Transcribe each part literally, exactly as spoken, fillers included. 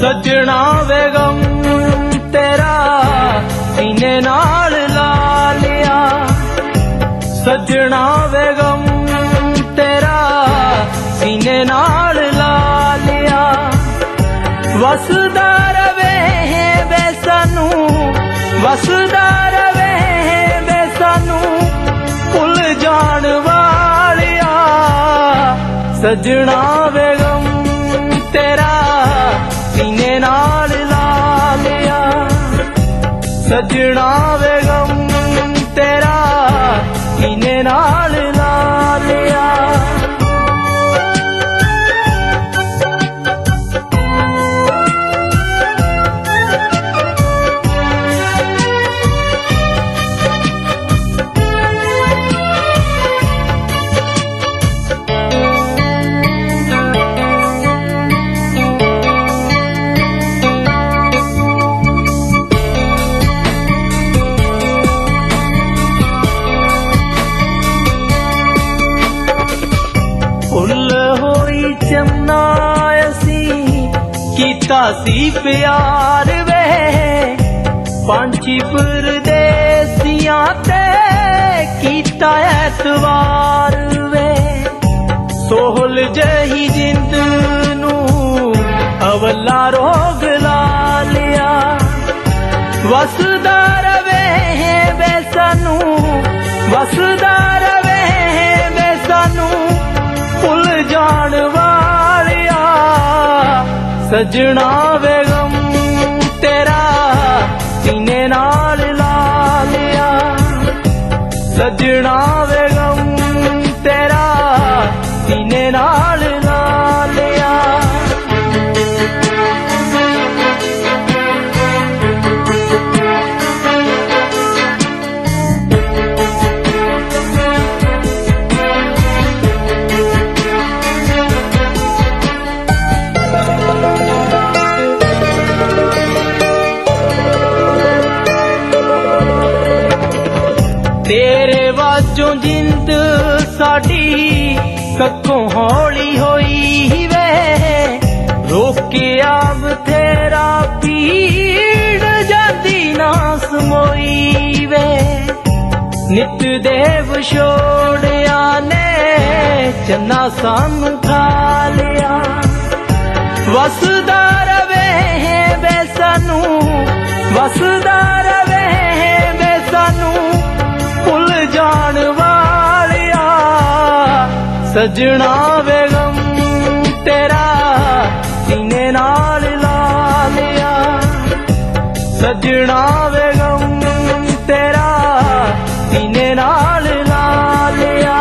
सजना बेगम तेरा सीने नाल ला लिया, सजना बेगम तेरा सीने नाल ला लिया। वसदा रवे वे सानू, वसदा रवे वे सानू भुल जान वालिया। सजना बेगम तेरा सीने नाल ला लिया, सजना बेगम तेरा सीने नाल ला लिया। चमना असी कीता सी प्यार वे, पंछी परदेसियां ते कीता ऐतवार वे। सोहल जही जिंद नू अवला रोग ला लिया। वसदा रवे वे सानू, वसदा रवे वे सानू भुल जान वालिया। सजना बेगम तेरा सीने नाल ला लिया, सजना बेगम तेरा सीने नाल ला लिया। तेरे वाजों जिंद साडी कक्कों हौली होई वे, रोके आव तेरा पीड़ जाती ना समोई वे। नित देव छोड़िया ने चन्ना सानू खा लिया। वसदा रवे वे सानू, वसदा रवे वे सानू भुल जान वालिया। सजना बेगम तेरा सीने नाल ला लिया, सजना बेगम तेरा सीने नाल ला लिया।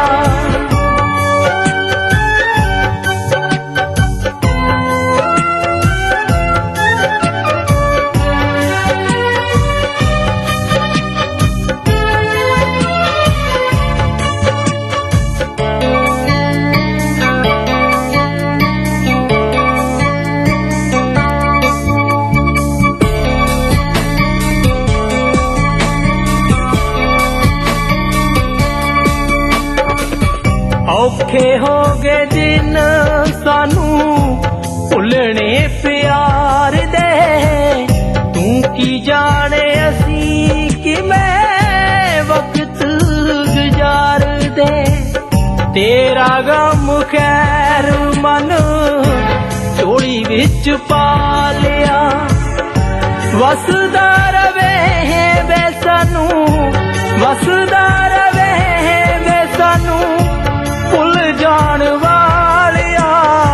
औखे हो गए दिन सानू भुलने प्यार दे, तू की जाने असी कि मैं वक्त गुजार दे। तेरा गम खैर मन चोली विच पा लिया। वसदा रवे वे सानू, वसदा रवे वे सानू भुल जान वालिया।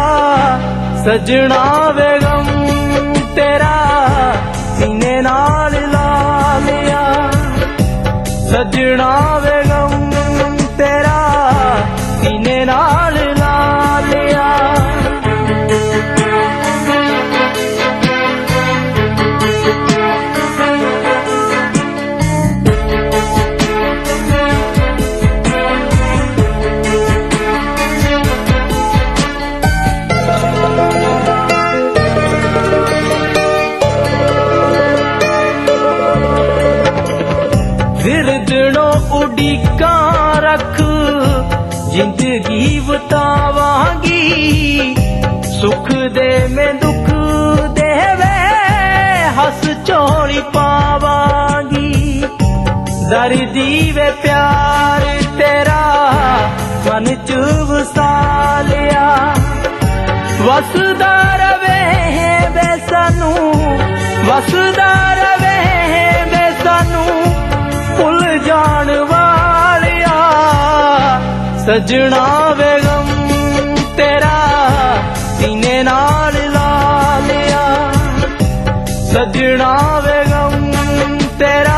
सजना बेगम तेरा सीने नाल ला लिया, सजना बेगम तेरा सीने नाल ला लिया। दिनों उड़ीका रख जिंदगी बतावांगी, सुख दे में दुख देवे करदी वे प्यार तेरा मन च वसा लिया। वसदा रवे वे सानू वसदा रवे वे सानू भुल जान वालिया। सजना वे गम तेरा सीने नाल ला लिया। सजना वे गम तेरा